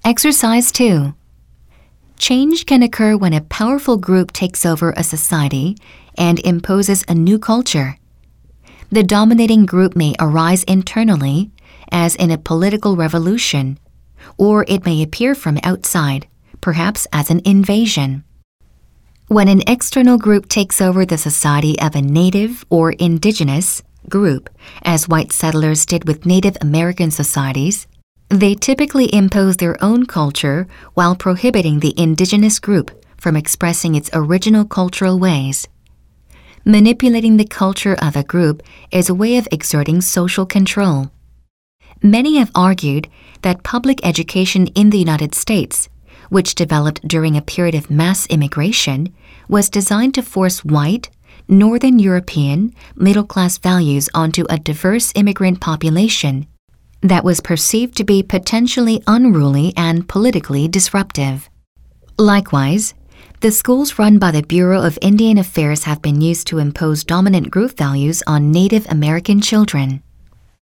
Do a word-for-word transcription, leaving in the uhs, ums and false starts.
Exercise two. Change can occur when a powerful group takes over a society and imposes a new culture. The dominating group may arise internally, as in a political revolution, or it may appear from outside, perhaps as an invasion. When an external group takes over the society of a native or indigenous group, as white settlers did with Native American societies, they typically impose their own culture while prohibiting the indigenous group from expressing its original cultural ways. Manipulating the culture of a group is a way of exerting social control. Many have argued that public education in the United States, which developed during a period of mass immigration, was designed to force white, Northern European, middle-class values onto a diverse immigrant population that was perceived to be potentially unruly and politically disruptive. Likewise, the schools run by the Bureau of Indian Affairs have been used to impose dominant group values on Native American children.